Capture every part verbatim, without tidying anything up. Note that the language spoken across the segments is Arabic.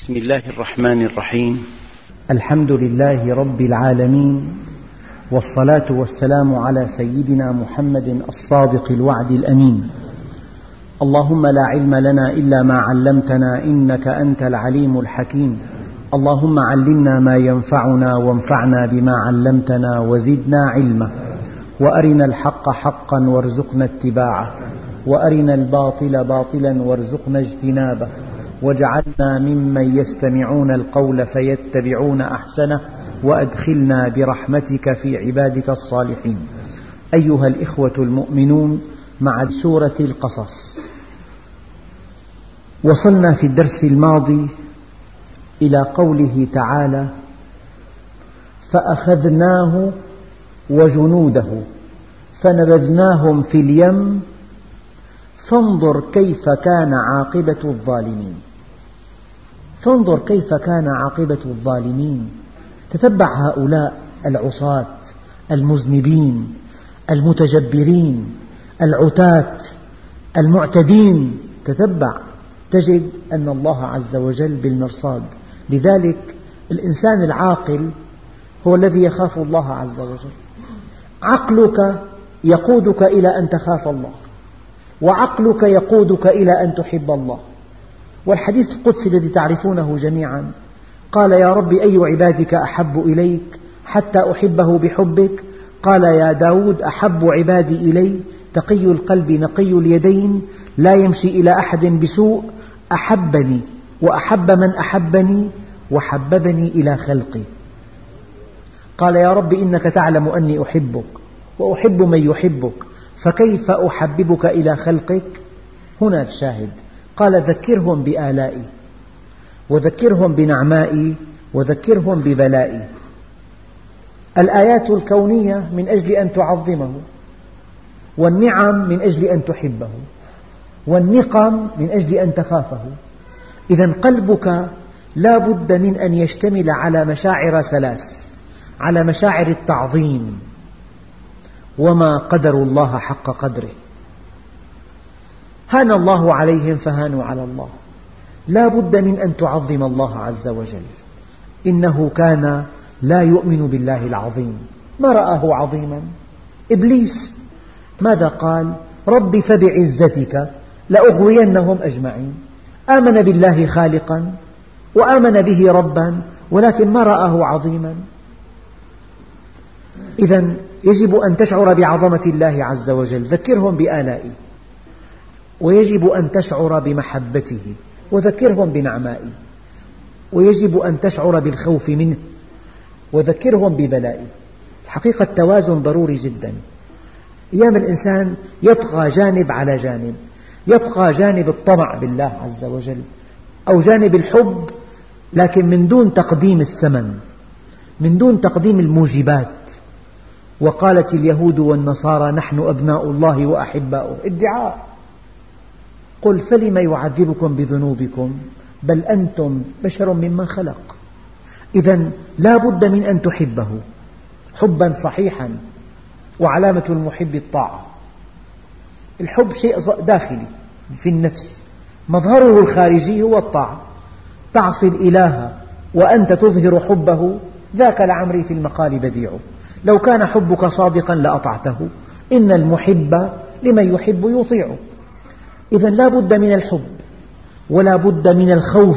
بسم الله الرحمن الرحيم. الحمد لله رب العالمين، والصلاة والسلام على سيدنا محمد الصادق الوعد الأمين. اللهم لا علم لنا إلا ما علمتنا إنك أنت العليم الحكيم. اللهم علمنا ما ينفعنا وانفعنا بما علمتنا وزدنا علما، وأرنا الحق حقا وارزقنا اتباعه، وأرنا الباطل باطلا وارزقنا اجتنابه، واجعلنا ممن يستمعون القول فيتبعون أحسنه، وأدخلنا برحمتك في عبادك الصالحين. أيها الإخوة المؤمنون، مع سورة القصص وصلنا في الدرس الماضي إلى قوله تعالى: فأخذناه وجنوده فنبذناهم في اليم فانظر كيف كان عاقبة الظالمين. فانظر كيف كان عاقبة الظالمين. تتبع هؤلاء العصاة المذنبين المتجبرين العتاة المعتدين، تتبع تجد أن الله عز وجل بالمرصاد. لذلك الإنسان العاقل هو الذي يخاف الله عز وجل. عقلك يقودك إلى أن تخاف الله، وعقلك يقودك إلى أن تحب الله. والحديث القدسي الذي تعرفونه جميعا قال: يا رب أي عبادك أحب إليك حتى أحبه بحبك؟ قال: يا داود أحب عبادي إلي تقي القلب نقي اليدين لا يمشي إلى أحد بسوء أحبني وأحب من أحبني وحببني إلى خلقي. قال: يا رب إنك تعلم أني أحبك وأحب من يحبك، فكيف أحببك إلى خلقك؟ هنا الشاهد. قال: ذكرهم بآلائي، وذكرهم بنعمائي، وذكرهم ببلائي. الآيات الكونية من أجل أن تعظمه، والنعم من أجل أن تحبه، والنقم من أجل أن تخافه. إذن قلبك لا بد من أن يشتمل على مشاعر ثلاث: على مشاعر التعظيم، وما قدروا الله حق قدره، هان الله عليهم فهانوا على الله. لا بد من أن تعظم الله عز وجل. إنه كان لا يؤمن بالله العظيم، ما رآه عظيما. إبليس ماذا قال؟ رب فبعزتك لأغوينهم أجمعين. آمن بالله خالقا وآمن به ربا، ولكن ما رآه عظيما. إذن يجب أن تشعر بعظمة الله عز وجل. ذكرهم بآلائي، ويجب أن تشعر بمحبته، وذكرهم بنعمائي، ويجب أن تشعر بالخوف منه، وذكرهم ببلائي. الحقيقة التوازن ضروري جدا. أيام الإنسان يطغى جانب على جانب، يطغى جانب الطمع بالله عز وجل، أو جانب الحب، لكن من دون تقديم الثمن، من دون تقديم الموجبات. وقالت اليهود والنصارى نحن أبناء الله وأحباؤه، ادعاء. قل فلم يعذبكم بذنوبكم بل أنتم بشر ممن خلق. إذن لا بد من أن تحبه حبا صحيحا، وعلامة المحب الطاعة. الحب شيء داخلي في النفس، مظهره الخارجي هو الطاعة. تعصي الإله وأنت تظهر حبه، ذاك لعمري في المقال بديع. لو كان حبك صادقا لأطعته، إن المحب لمن يحب يطيع. إذن لا بد من الحب، ولا بد من الخوف،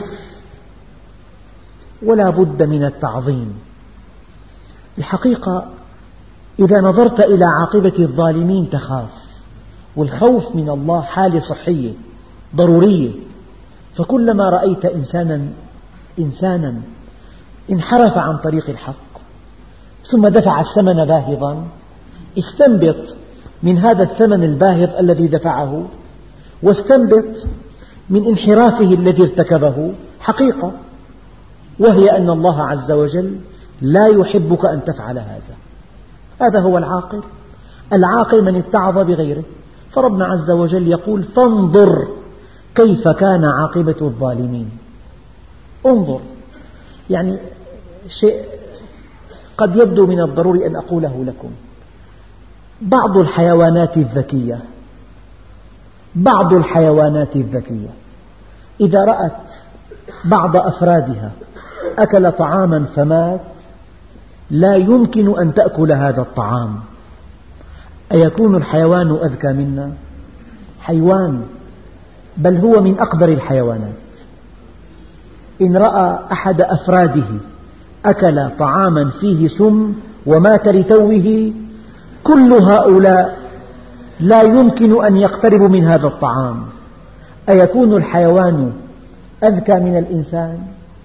ولا بد من التعظيم. الحقيقة إذا نظرت إلى عاقبة الظالمين تخاف، والخوف من الله حالة صحية ضرورية. فكلما رأيت إنسانا إنسانا انحرف عن طريق الحق ثم دفع الثمن باهظا، استنبط من هذا الثمن الباهظ الذي دفعه، واستنبط من انحرافه الذي ارتكبه حقيقة، وهي أن الله عز وجل لا يحبك أن تفعل هذا. هذا هو العاقل. العاقل من اتعظ بغيره. فربنا عز وجل يقول: فانظر كيف كان عاقبة الظالمين. انظر، يعني شيء قد يبدو من الضروري أن أقوله لكم. بعض الحيوانات الذكية بعض الحيوانات الذكية إذا رأت بعض أفرادها أكل طعاما فمات، لا يمكن أن تأكل هذا الطعام. أيكون الحيوان أذكى منا؟ حيوان، بل هو من أقدر الحيوانات. إن رأى أحد أفراده أكل طعاما فيه سم ومات لتوه، كل هؤلاء لا يمكن أن يقتربوا من هذا الطعام. أيكون الحيوان أذكى من الإنسان؟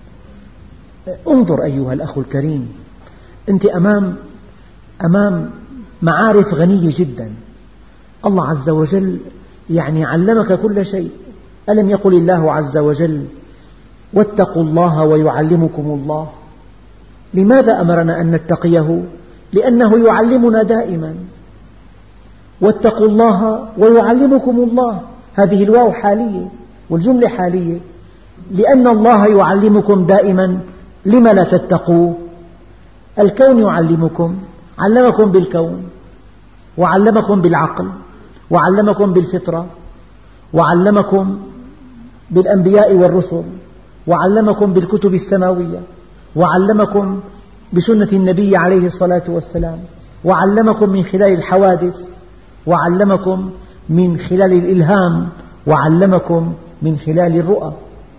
انظر أيها الأخ الكريم، أنت أمام أمام معارف غنية جدا. الله عز وجل يعني علمك كل شيء. ألم يقل الله عز وجل: واتقوا الله ويعلمكم الله؟ لماذا أمرنا أن نتقيه؟ لأنه يعلمنا دائما. واتقوا الله ويعلمكم الله، هذه الواو حالية والجملة حالية. لأن الله يعلمكم دائما، لم لا تتقوا؟ الكون يعلمكم، علمكم بالكون، وعلمكم بالعقل، وعلمكم بالفطرة، وعلمكم بالأنبياء والرسل، وعلمكم بالكتب السماوية، وعلمكم بسنة النبي عليه الصلاة والسلام، وعلمكم من خلال الحوادث، وعلمكم من خلال الإلهام، وعلمكم من خلال الرؤى.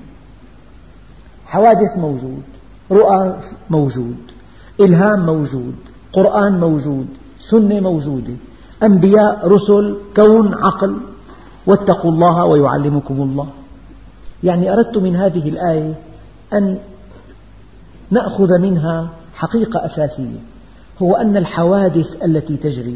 حوادث موجود، رؤى موجود، إلهام موجود، قرآن موجود، سنة موجودة، أنبياء، رسل، كون، عقل. واتقوا الله ويعلمكم الله. يعني أردت من هذه الآية أن نأخذ منها حقيقة أساسية، هو أن الحوادث التي تجري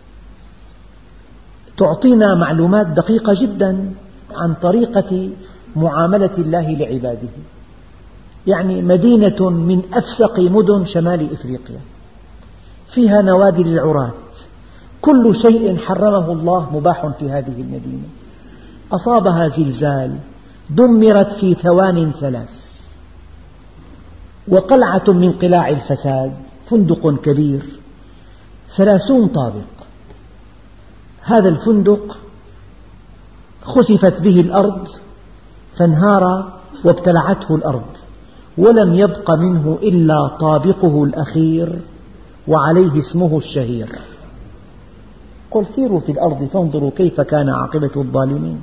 تعطينا معلومات دقيقة جدا عن طريقة معاملة الله لعباده. يعني مدينة من أفسق مدن شمال إفريقيا فيها نوادي للعراة، كل شيء حرمه الله مباح في هذه المدينة. أصابها زلزال، دمرت في ثوان ثلاث، وقلعة من قلاع الفساد، فندق كبير ثلاثون طابق. هذا الفندق خسفت به الأرض فانهار وابتلعته الأرض، ولم يبق منه إلا طابقه الأخير وعليه اسمه الشهير: قل سيروا في الأرض فانظروا كيف كان عاقبة الظالمين.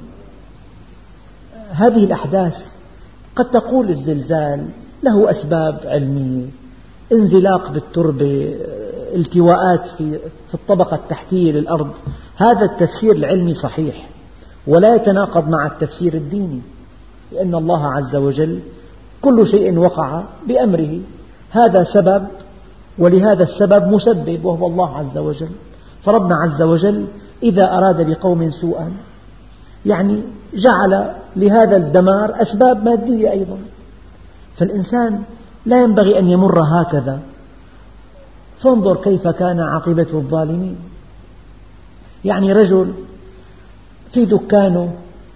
هذه الأحداث قد تقول الزلزال له أسباب علمية، انزلاق بالتربة، التواءات في الطبقة التحتية للأرض. هذا التفسير العلمي صحيح ولا يتناقض مع التفسير الديني، لأن الله عز وجل كل شيء وقع بأمره، هذا سبب ولهذا السبب مسبب وهو الله عز وجل. فربنا عز وجل إذا أراد بقوم سوءا يعني جعل لهذا الدمار أسباب مادية أيضا. فالإنسان لا ينبغي أن يمر هكذا. فانظر كيف كان عاقبة الظالمين. يعني رجل في دكانه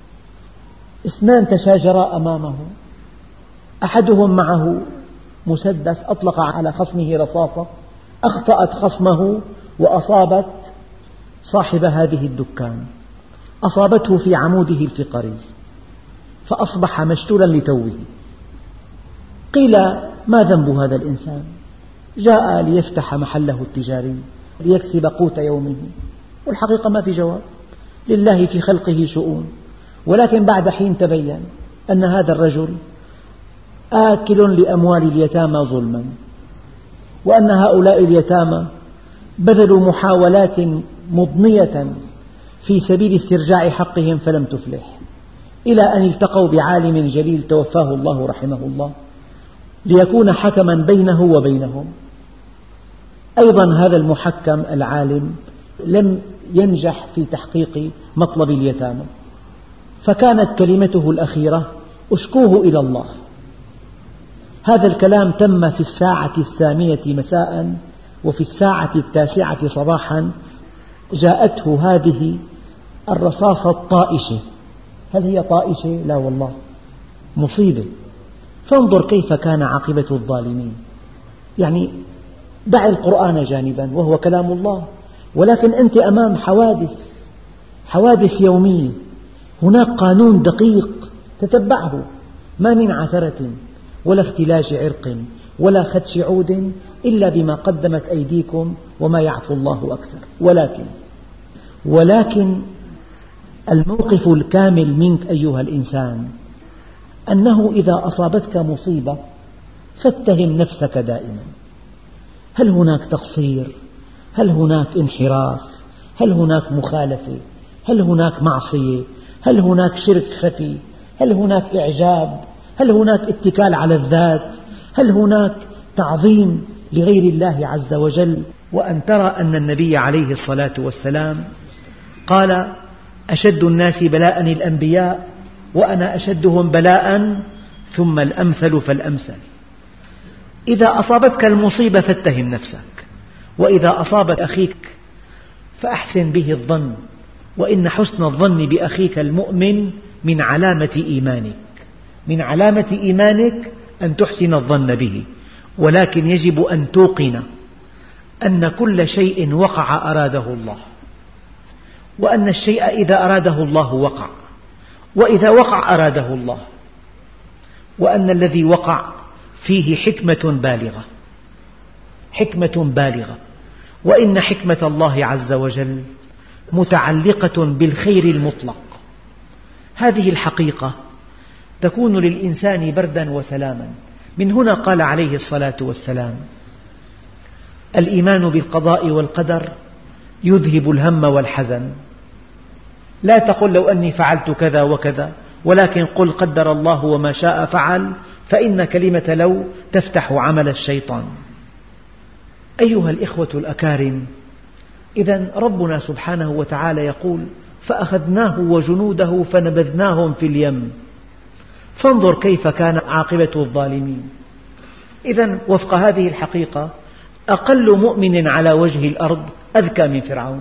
اثنان تشاجرا أمامه، أحدهم معه مسدس أطلق على خصمه رصاصة، أخطأت خصمه وأصابت صاحب هذه الدكان، أصابته في عموده الفقري فأصبح مشلولا لتوه. قيل: ما ذنب هذا الإنسان؟ جاء ليفتح محله التجاري ليكسب قوت يومه. والحقيقة ما في جواب، لله في خلقه شؤون. ولكن بعد حين تبين أن هذا الرجل آكل لأموال اليتامى ظلما، وأن هؤلاء اليتامى بذلوا محاولات مضنية في سبيل استرجاع حقهم فلم تفلح، إلى أن التقوا بعالم جليل توفاه الله رحمه الله ليكون حكما بينه وبينهم. أيضا هذا المحكم العالم لم ينجح في تحقيق مطلب اليتامى، فكانت كلمته الأخيرة: أشكوه إلى الله. هذا الكلام تم في الساعة الثامنة مساء، وفي الساعة التاسعة صباحا جاءته هذه الرصاصة الطائشة. هل هي طائشة؟ لا والله، مصيبة. فانظر كيف كان عاقبة الظالمين. يعني دع القرآن جانبا وهو كلام الله، ولكن أنت أمام حوادث حوادث يومية. هناك قانون دقيق تتبعه. ما من عثرة ولا اختلاج عرق ولا خدش عود إلا بما قدمت أيديكم وما يعفو الله أكثر. ولكن ولكن الموقف الكامل منك أيها الإنسان أنه إذا أصابتك مصيبة فاتهم نفسك دائما، هل هناك تقصير؟ هل هناك انحراف؟ هل هناك مخالفة؟ هل هناك معصية؟ هل هناك شرك خفي؟ هل هناك إعجاب؟ هل هناك اتكال على الذات؟ هل هناك تعظيم لغير الله عز وجل؟ وأن ترى أن النبي عليه الصلاة والسلام قال: أشد الناس بلاء الأنبياء وأنا أشدهم بلاء ثم الأمثل فالأمثل. إذا أصابتك المصيبة فاتهم نفسك، وإذا أصابت أخيك فأحسن به الظن، وإن حسن الظن بأخيك المؤمن من علامة إيمانك، من علامة إيمانك أن تحسن الظن به. ولكن يجب أن توقن أن كل شيء وقع أراده الله، وأن الشيء إذا أراده الله وقع، وإذا وقع أراده الله، وأن الذي وقع فيه حكمة بالغة، حكمة بالغة، وإن حكمة الله عز وجل متعلقة بالخير المطلق. هذه الحقيقة تكون للإنسان بردا وسلاما. من هنا قال عليه الصلاة والسلام: الإيمان بالقضاء والقدر يذهب الهم والحزن. لا تقل لو أني فعلت كذا وكذا، ولكن قل قدر الله وما شاء فعل، فإن كلمة لو تفتح عمل الشيطان. أيها الإخوة الأكارم، إذن ربنا سبحانه وتعالى يقول: فأخذناه وجنوده فنبذناهم في اليم فانظر كيف كان عاقبة الظالمين. إذن وفق هذه الحقيقة أقل مؤمن على وجه الأرض أذكى من فرعون،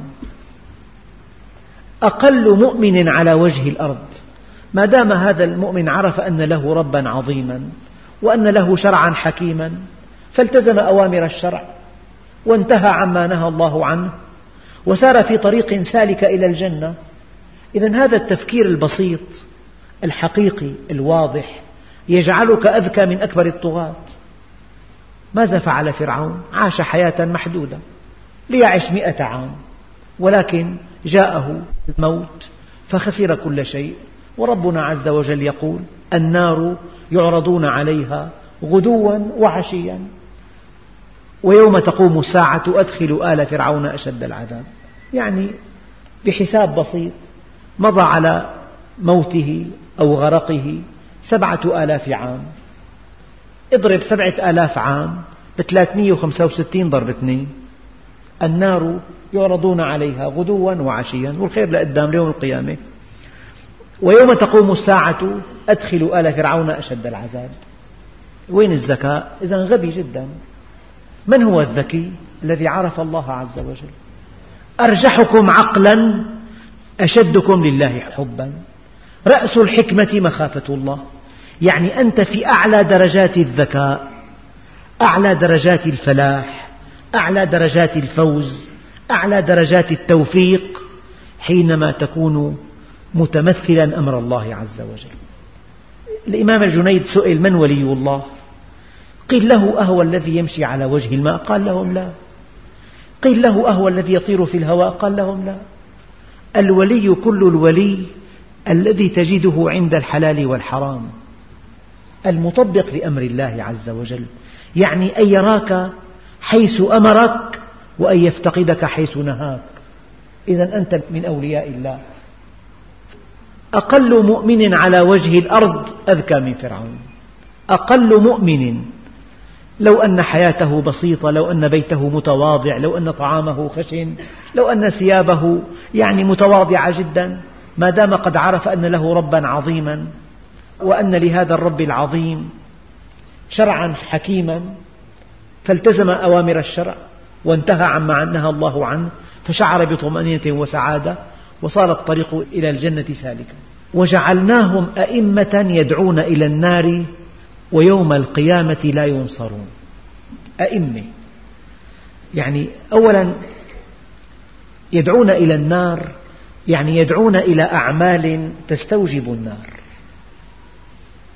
أقل مؤمن على وجه الأرض، ما دام هذا المؤمن عرف أن له ربا عظيما وأن له شرعا حكيما فالتزم أوامر الشرع وانتهى عما نهى الله عنه وسار في طريق سالك إلى الجنة. إذن هذا التفكير البسيط الحقيقي الواضح يجعلك أذكى من أكبر الطغاة. ماذا فعل فرعون؟ عاش حياة محدودة ليعش مئة عام، ولكن جاءه الموت فخسر كل شيء. وربنا عز وجل يقول: النار يعرضون عليها غدوا وعشيا ويوم تقوم الساعة أدخلوا آل فرعون أشد العذاب. يعني بحساب بسيط مضى على موته أو غرقه سبعة آلاف عام، اضرب سبعة آلاف عام بثلاثمئة وخمسة وستين ضرب اثنين. النار يعرضون عليها غدوا وعشيا، والخير لقدام ليوم القيامة. ويوم تقوم الساعة أدخلوا آل فرعون أشد العذاب. وين الذكاء؟ إذن غبي جدا. من هو الذكي؟ الذي عرف الله عز وجل. أرجحكم عقلا أشدكم لله حبا. رأس الحكمة مخافة الله. يعني أنت في أعلى درجات الذكاء، أعلى درجات الفلاح، أعلى درجات الفوز، أعلى درجات التوفيق حينما تكون متمثلا أمر الله عز وجل. الإمام الجنيد سئل: من ولي الله؟ قيل له: أهو الذي يمشي على وجه الماء؟ قال لهم: لا. قيل له: أهو الذي يطير في الهواء؟ قال لهم: لا. الولي كل الولي الذي تجده عند الحلال والحرام، المطبق لأمر الله عز وجل، يعني أن يراك حيث أمرك وأن يفتقدك حيث نهاك. إذن أنت من أولياء الله. أقل مؤمن على وجه الأرض أذكى من فرعون. أقل مؤمن، لو أن حياته بسيطة، لو أن بيته متواضع، لو أن طعامه خشن، لو أن ثيابه يعني متواضعة جدا، ما دام قد عرف أن له ربا عظيما وأن لهذا الرب العظيم شرعا حكيما فالتزم أوامر الشرع وانتهى عما نهى الله عنه، فشعر بطمأنينة وسعادة وصار الطريق إلى الجنة سالكا. وجعلناهم أئمة يدعون إلى النار ويوم القيامة لا ينصرون. أئمة يعني أولا يدعون إلى النار، يعني يدعون إلى أعمال تستوجب النار،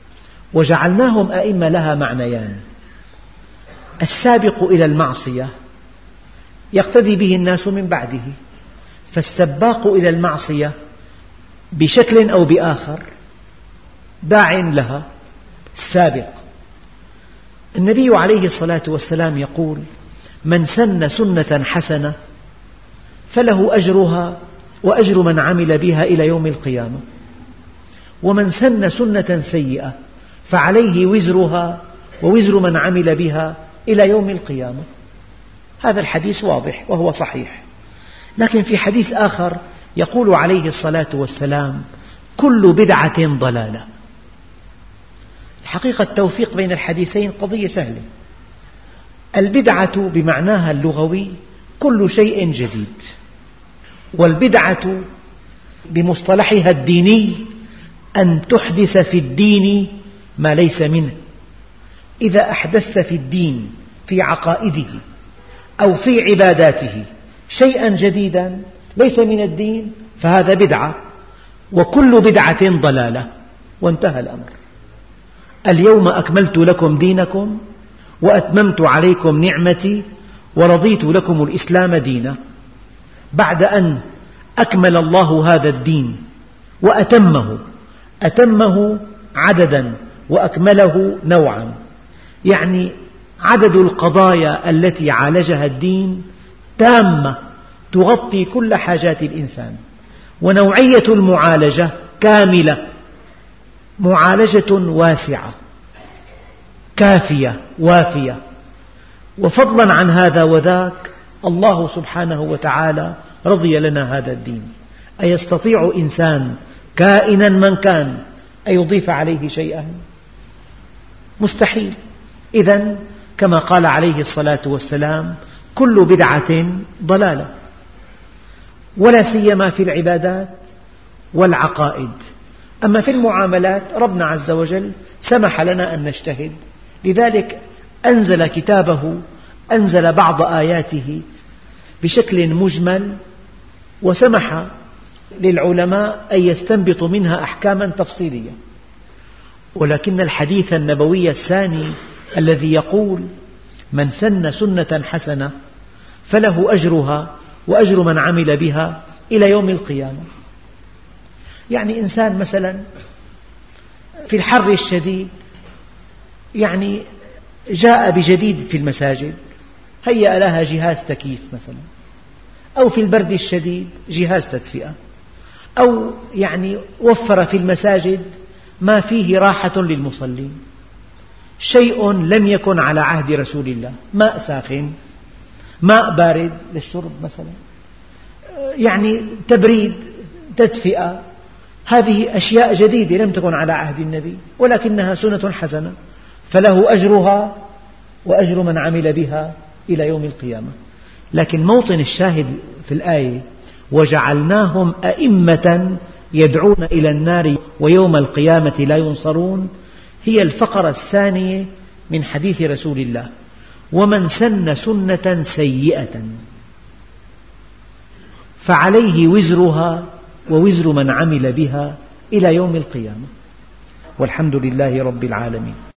وجعلناهم أئمة لها معنيان: السابق إلى المعصية يقتدي به الناس من بعده، فالسباق إلى المعصية بشكل أو بآخر داع لها السابق. النبي عليه الصلاة والسلام يقول: من سن سنة حسنة فله أجرها وأجر من عمل بها إلى يوم القيامة، ومن سن سنة سيئة فعليه وزرها ووزر من عمل بها إلى يوم القيامة. هذا الحديث واضح وهو صحيح. لكن في حديث آخر يقول عليه الصلاة والسلام: كل بدعة ضلالة. الحقيقة التوفيق بين الحديثين قضية سهلة. البدعة بمعناها اللغوي كل شيء جديد، والبدعة بمصطلحها الديني أن تحدث في الدين ما ليس منه. إذا أحدثت في الدين في عقائده أو في عباداته شيئا جديدا ليس من الدين فهذا بدعة، وكل بدعة ضلالة، وانتهى الأمر. اليوم أكملت لكم دينكم وأتممت عليكم نعمتي ورضيت لكم الإسلام دينا. بعد أن أكمل الله هذا الدين وأتمه، أتمه عددا وأكمله نوعا، يعني عدد القضايا التي عالجها الدين تامة تغطي كل حاجات الإنسان، ونوعية المعالجة كاملة، معالجة واسعة كافية وافية. وفضلا عن هذا وذاك الله سبحانه وتعالى رضي لنا هذا الدين. أيستطيع إنسان كائنا من كان أن يضيف عليه شيئا؟ مستحيل. إذن كما قال عليه الصلاة والسلام: كل بدعة ضلالة، ولا سيما في العبادات والعقائد. أما في المعاملات ربنا عز وجل سمح لنا أن نجتهد، لذلك أنزل كتابه، أنزل بعض آياته بشكل مجمل، وسمح للعلماء أن يستنبطوا منها أحكاما تفصيلية. ولكن الحديث النبوي الثاني الذي يقول: من سن سنة حسنة فله أجرها وأجر من عمل بها إلى يوم القيامة. يعني إنسان مثلا في الحر الشديد يعني جاء بجديد في المساجد، هيأ لها جهاز تكييف مثلا، أو في البرد الشديد جهاز تدفئة، أو يعني وفر في المساجد ما فيه راحة للمصلين، شيء لم يكن على عهد رسول الله، ماء ساخن، ماء بارد للشرب مثلا، يعني تبريد، تدفئة. هذه أشياء جديدة لم تكن على عهد النبي، ولكنها سنة حسنة، فله أجرها وأجر من عمل بها إلى يوم القيامة. لكن موطن الشاهد في الآية: وجعلناهم أئمة يدعون إلى النار ويوم القيامة لا ينصرون، هي الفقرة الثانية من حديث رسول الله: ومن سن سنة سيئة فعليه وزرها ووزر من عمل بها إلى يوم القيامة. والحمد لله رب العالمين.